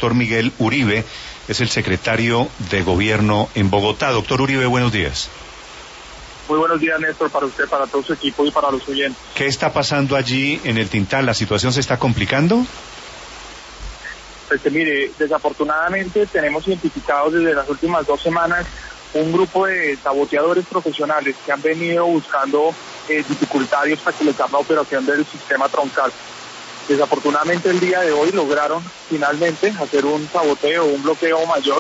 doctor Miguel Uribe, es el secretario de Gobierno en Bogotá. Doctor Uribe, buenos días. Muy buenos días, Néstor, para usted, para todo su equipo y para los oyentes. ¿Qué está pasando allí en el Tintán? ¿La situación se está complicando? Mire, desafortunadamente tenemos identificados desde las últimas 2 semanas un grupo de saboteadores profesionales que han venido buscando dificultad y obstaculizar la operación del sistema troncal. Desafortunadamente el día de hoy lograron finalmente hacer un saboteo, un bloqueo mayor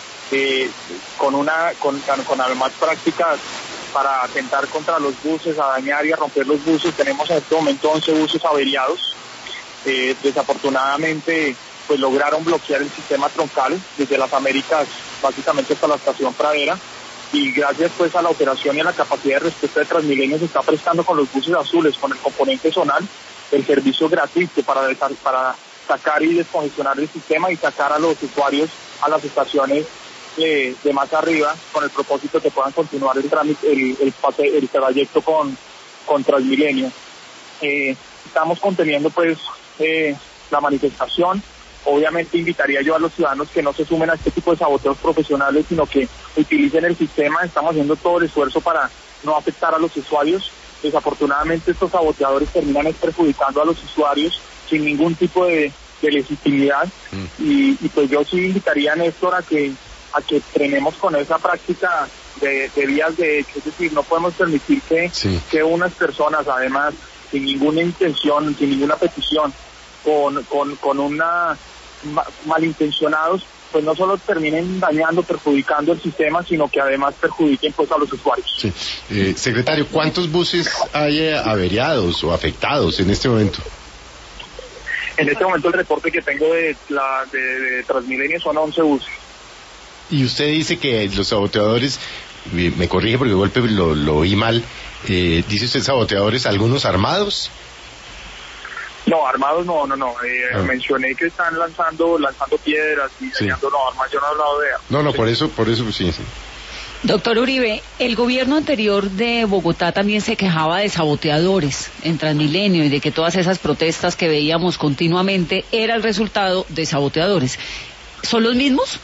con además prácticas para atentar contra los buses, a dañar y a romper los buses. Tenemos en este momento 11 buses averiados. Desafortunadamente pues lograron bloquear el sistema troncal desde las Américas básicamente hasta la estación Pradera, y gracias pues a la operación y a la capacidad de respuesta de Transmilenio se está prestando con los buses azules, con el componente zonal, el servicio gratuito para sacar y descongestionar el sistema y sacar a los usuarios a las estaciones de más arriba, con el propósito de que puedan continuar el trayecto con Transmilenio. Estamos conteniendo pues la manifestación. Obviamente invitaría yo a los ciudadanos que no se sumen a este tipo de saboteos profesionales, sino que utilicen el sistema. Estamos haciendo todo el esfuerzo para no afectar a los usuarios. Desafortunadamente estos saboteadores terminan perjudicando a los usuarios sin ningún tipo de legitimidad. Y pues yo sí invitaría, Néstor, a que frenemos con esa práctica de vías de hecho. Es decir, no podemos permitir que unas personas, además, sin ninguna intención, sin ninguna petición, con una malintencionados, pues no solo terminen dañando, perjudicando el sistema, sino que además perjudiquen pues a los usuarios. Sí. Secretario, ¿cuántos buses hay averiados o afectados en este momento? En este momento el reporte que tengo de Transmilenio son 11 buses. Y usted dice que los saboteadores, me corrige porque de golpe lo oí mal, dice usted saboteadores, ¿algunos armados? No, armados no. Mencioné que están lanzando piedras y dañando, armas, yo no he hablado de armas. No, por eso sí. Doctor Uribe, el gobierno anterior de Bogotá también se quejaba de saboteadores en Transmilenio y de que todas esas protestas que veíamos continuamente era el resultado de saboteadores. ¿Son los mismos?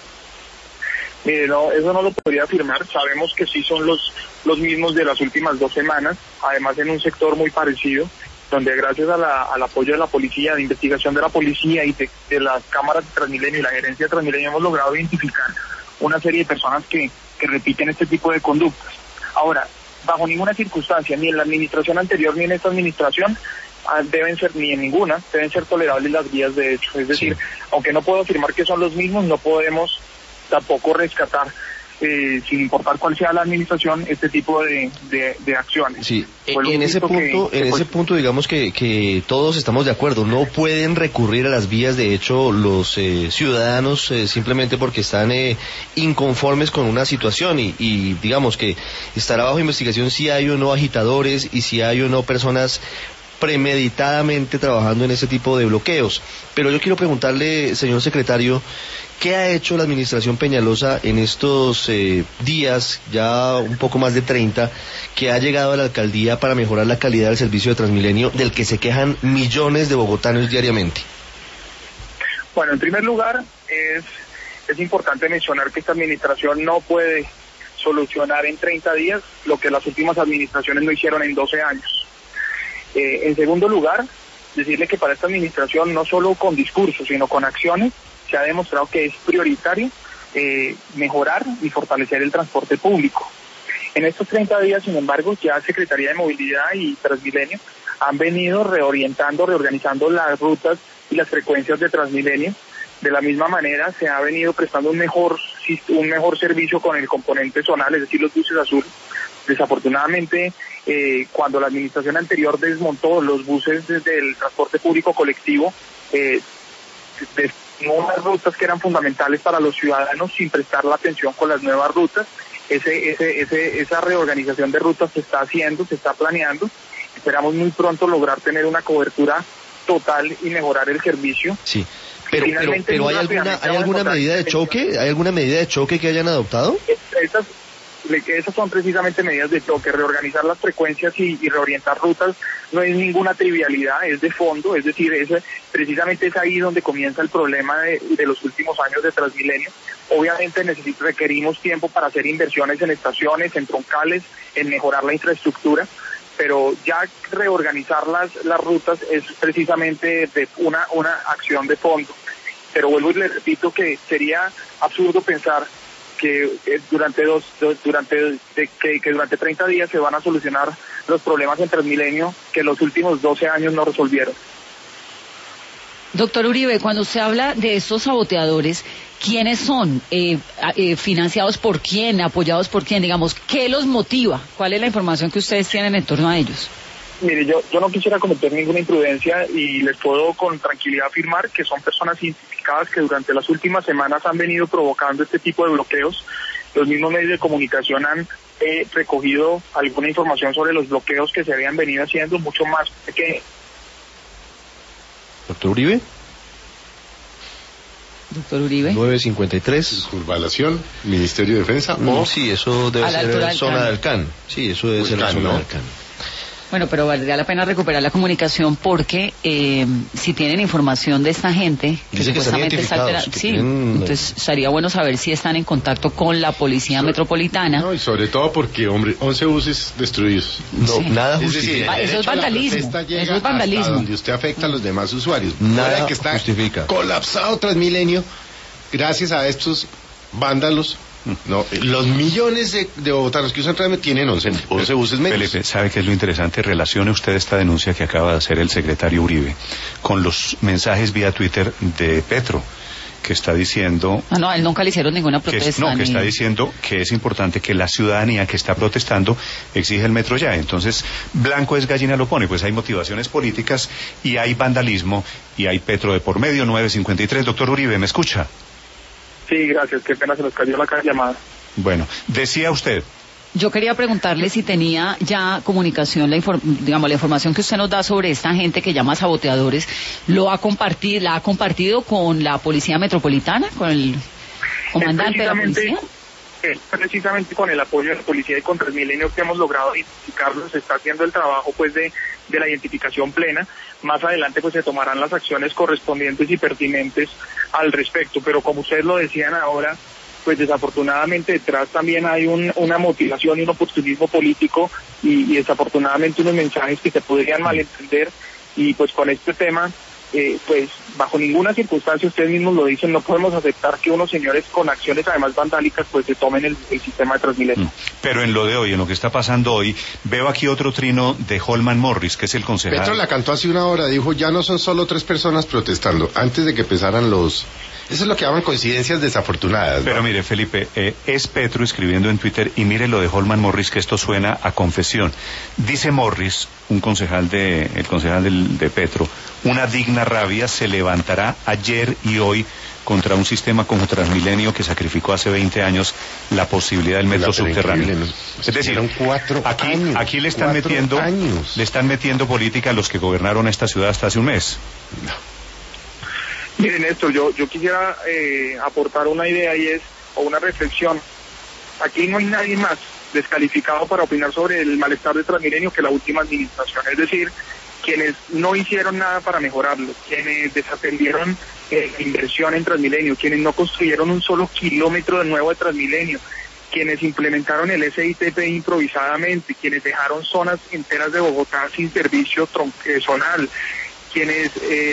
Mire, no, eso no lo podría afirmar. Sabemos que sí son los mismos de las últimas 2 semanas, además en un sector muy parecido, donde gracias al apoyo de la policía, de investigación de la policía y de las cámaras de Transmilenio y la gerencia de Transmilenio hemos logrado identificar una serie de personas que repiten este tipo de conductas. Ahora, bajo ninguna circunstancia, ni en la administración anterior ni en esta administración, ni en ninguna, deben ser tolerables las vías de hecho. Es decir, aunque no puedo afirmar que son los mismos, no podemos tampoco rescatar, sin importar cuál sea la administración, este tipo de acciones. Sí, en ese punto digamos que todos estamos de acuerdo, no pueden recurrir a las vías de hecho los ciudadanos simplemente porque están inconformes con una situación y digamos que estará bajo investigación si hay o no agitadores y si hay o no personas premeditadamente trabajando en ese tipo de bloqueos. Pero yo quiero preguntarle, señor secretario, ¿qué ha hecho la administración Peñalosa en estos días, ya un poco más de 30, que ha llegado a la alcaldía para mejorar la calidad del servicio de Transmilenio, del que se quejan millones de bogotanos diariamente? Bueno, en primer lugar, es importante mencionar que esta administración no puede solucionar en 30 días lo que las últimas administraciones no hicieron en 12 años. En segundo lugar, decirle que para esta administración, no solo con discursos, sino con acciones, se ha demostrado que es prioritario mejorar y fortalecer el transporte público. En estos 30 días, sin embargo, ya Secretaría de Movilidad y Transmilenio han venido reorganizando las rutas y las frecuencias de Transmilenio. De la misma manera, se ha venido prestando un mejor servicio con el componente zonal, es decir, los buses azules. Desafortunadamente, cuando la administración anterior desmontó los buses del transporte público colectivo, unas rutas que eran fundamentales para los ciudadanos sin prestar la atención con las nuevas rutas. Esa reorganización de rutas se está haciendo, se está planeando. Esperamos muy pronto lograr tener una cobertura total y mejorar el servicio. Sí. Pero ¿hay alguna medida de choque? ¿Hay alguna medida de choque que hayan adoptado? esas son precisamente medidas de choque. Reorganizar las frecuencias y reorientar rutas no es ninguna trivialidad, es de fondo, es decir, precisamente es ahí donde comienza el problema de los últimos años de Transmilenio. Obviamente requerimos tiempo para hacer inversiones en estaciones, en troncales, en mejorar la infraestructura, pero ya reorganizar las rutas es precisamente de una acción de fondo. Pero vuelvo y le repito que sería absurdo pensar que durante 30 días se van a solucionar los problemas en Transmilenio que los últimos 12 años no resolvieron. Doctor Uribe, cuando usted habla de estos saboteadores, ¿quiénes son? ¿Financiados por quién? ¿Apoyados por quién? Digamos, ¿qué los motiva? ¿Cuál es la información que ustedes tienen en torno a ellos? Mire, yo no quisiera cometer ninguna imprudencia y les puedo con tranquilidad afirmar que son personas identificadas que durante las últimas semanas han venido provocando este tipo de bloqueos. Los mismos medios de comunicación han recogido alguna información sobre los bloqueos que se habían venido haciendo, mucho más que... Doctor Uribe. Doctor Uribe. 953. Curvalación, Ministerio de Defensa. Sí, eso debe ser zona del CAN. Sí, eso debe ser la zona del CAN. Bueno, pero valdría la pena recuperar la comunicación porque si tienen información de esta gente que supuestamente está entonces estaría bueno saber si están en contacto con la policía metropolitana. No, y sobre todo porque, hombre, 11 buses destruidos. No, nada justifica. Eso es vandalismo. Eso es vandalismo. Hasta donde usted afecta a los demás usuarios. Nada que está justifica. Colapsado Transmilenio gracias a estos vándalos. No, los millones de bogotanos que usan Transmilenio tienen 11 buses menos. Felipe, ¿sabe qué es lo interesante? Relacione usted esta denuncia que acaba de hacer el secretario Uribe con los mensajes vía Twitter de Petro, que está diciendo... no, a él nunca le hicieron ninguna protesta. Que está diciendo que es importante que la ciudadanía que está protestando exige el metro ya. Entonces, blanco es gallina lo pone. Pues hay motivaciones políticas y hay vandalismo y hay Petro de por medio. 953. Doctor Uribe, ¿me escucha? Sí, gracias, qué pena, se nos cayó la llamada. Bueno, decía usted. Yo quería preguntarle si tenía ya comunicación, la información que usted nos da sobre esta gente que llama saboteadores, la ha compartido con la Policía Metropolitana, con el comandante de la policía. Precisamente con el apoyo de la policía y con Transmilenio que hemos logrado identificarlos, se está haciendo el trabajo pues de la identificación plena. Más adelante pues se tomarán las acciones correspondientes y pertinentes al respecto, pero como ustedes lo decían ahora, pues desafortunadamente detrás también hay una motivación y un oportunismo político y desafortunadamente unos mensajes que se podrían malentender, y pues con este tema pues bajo ninguna circunstancia, ustedes mismos lo dicen, no podemos aceptar que unos señores con acciones además vandálicas pues se tomen el sistema de Transmilenio. Pero en lo de hoy, en lo que está pasando hoy, veo aquí otro trino de Holman Morris, que es el concejal. Petro la cantó hace una hora, dijo, ya no son solo 3 personas protestando, antes de que empezaran los... Eso es lo que llaman coincidencias desafortunadas, ¿no? Pero mire, Felipe, es Petro escribiendo en Twitter, y mire lo de Holman Morris, que esto suena a confesión. Dice Morris, el concejal de Petro, una digna rabia se levantará ayer y hoy contra un sistema como Transmilenio que sacrificó hace 20 años la posibilidad del metro subterráneo. Es decir, aquí le están metiendo política a los que gobernaron esta ciudad hasta hace un mes. No. Miren, Néstor, yo quisiera aportar una idea o una reflexión. Aquí no hay nadie más descalificado para opinar sobre el malestar de Transmilenio que la última administración, es decir, quienes no hicieron nada para mejorarlo, quienes desatendieron la inversión en Transmilenio, quienes no construyeron un solo kilómetro de nuevo de Transmilenio, quienes implementaron el SITP improvisadamente, quienes dejaron zonas enteras de Bogotá sin servicio zonal, quienes...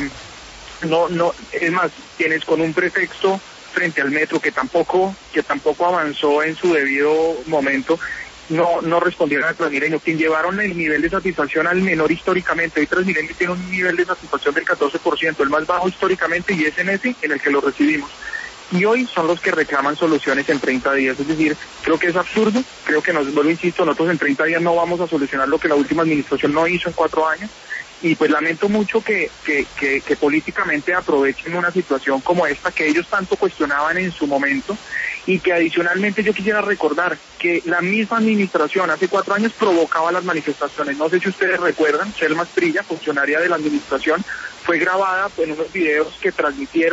es más, quienes con un pretexto frente al metro que tampoco avanzó en su debido momento, no respondieron a Transmilenio, quien llevaron el nivel de satisfacción al menor históricamente. Hoy Transmilenio tiene un nivel de satisfacción del 14%, el más bajo históricamente, y es en ese en el que lo recibimos. Y hoy son los que reclaman soluciones en 30 días, es decir, creo que es absurdo, creo que nosotros en 30 días no vamos a solucionar lo que la última administración no hizo en 4 años. Y pues lamento mucho que políticamente aprovechen una situación como esta que ellos tanto cuestionaban en su momento, y que adicionalmente yo quisiera recordar que la misma administración hace 4 años provocaba las manifestaciones. No sé si ustedes recuerdan, Selma Asprilla, funcionaria de la administración, fue grabada en unos videos que transmitieron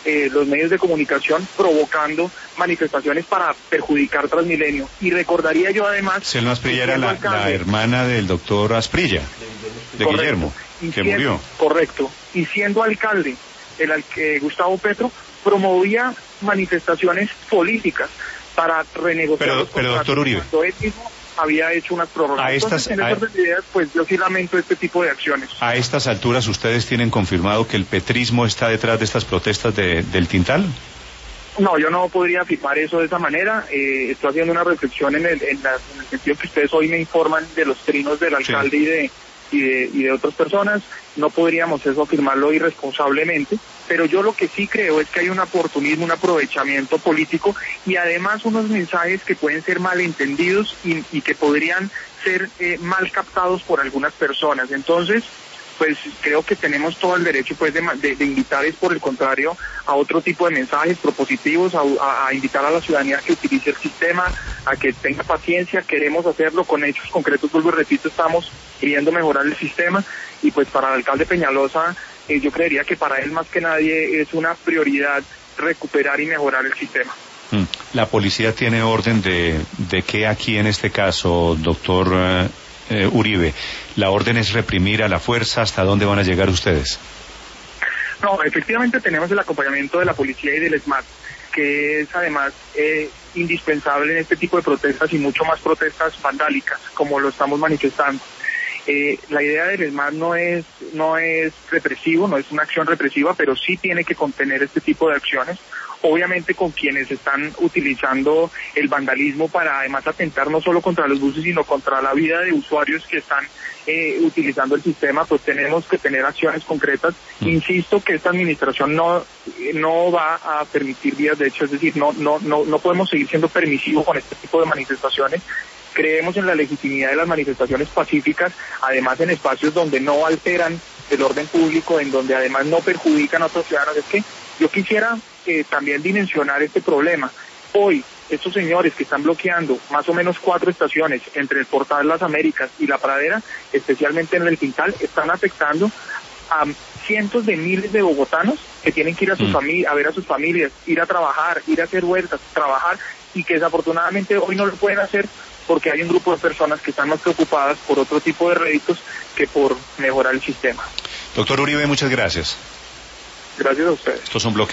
los medios de comunicación provocando manifestaciones para perjudicar Transmilenio. Y recordaría yo además... Selma Asprilla era la hermana del doctor Asprilla, de correcto. Guillermo, que murió. Correcto. Y siendo alcalde, Gustavo Petro promovía manifestaciones políticas para renegociar los contratos. Pero doctor Uribe, él mismo había hecho unas prórrogas. Entonces, en ese orden de ideas, pues yo sí lamento este tipo de acciones. A estas alturas, ¿ustedes tienen confirmado que el petrismo está detrás de estas protestas del Tintal? No, yo no podría afirmar eso de esa manera. Estoy haciendo una reflexión en el sentido que ustedes hoy me informan de los trinos del alcalde y de otras personas. No podríamos eso afirmarlo irresponsablemente, pero yo lo que sí creo es que hay un oportunismo, un aprovechamiento político y además unos mensajes que pueden ser malentendidos y que podrían ser mal captados por algunas personas. Entonces, pues creo que tenemos todo el derecho pues de invitar, es por el contrario, a otro tipo de mensajes propositivos, a invitar a la ciudadanía a que utilice el sistema, a que tenga paciencia. Queremos hacerlo con hechos concretos, vuelvo y repito, estamos queriendo mejorar el sistema y pues para el alcalde Peñalosa yo creería que para él más que nadie es una prioridad recuperar y mejorar el sistema. ¿La policía tiene orden de qué aquí en este caso, doctor Uribe? ¿La orden es reprimir a la fuerza? ¿Hasta dónde van a llegar ustedes? No, efectivamente tenemos el acompañamiento de la policía y del SMAT, que es además indispensable en este tipo de protestas y mucho más protestas vandálicas, como lo estamos manifestando. La idea del SMAT no es represivo, no es una acción represiva, pero sí tiene que contener este tipo de acciones, obviamente con quienes están utilizando el vandalismo para además atentar no solo contra los buses, sino contra la vida de usuarios que están utilizando el sistema. Pues tenemos que tener acciones concretas. Insisto que esta administración no va a permitir vías de hecho, es decir, no podemos seguir siendo permisivos con este tipo de manifestaciones. Creemos en la legitimidad de las manifestaciones pacíficas, además en espacios donde no alteran el orden público, en donde además no perjudican a otros ciudadanos. Es que yo quisiera también dimensionar este problema. Hoy, estos señores que están bloqueando más o menos 4 estaciones entre el Portal Las Américas y La Pradera, especialmente en el Tintal, están afectando a cientos de miles de bogotanos que tienen que ir a sus a ver a sus familias, ir a trabajar, ir a hacer vueltas, trabajar, y que desafortunadamente hoy no lo pueden hacer porque hay un grupo de personas que están más preocupadas por otro tipo de réditos que por mejorar el sistema. Doctor Uribe, muchas gracias. Gracias a ustedes. Estos son bloques.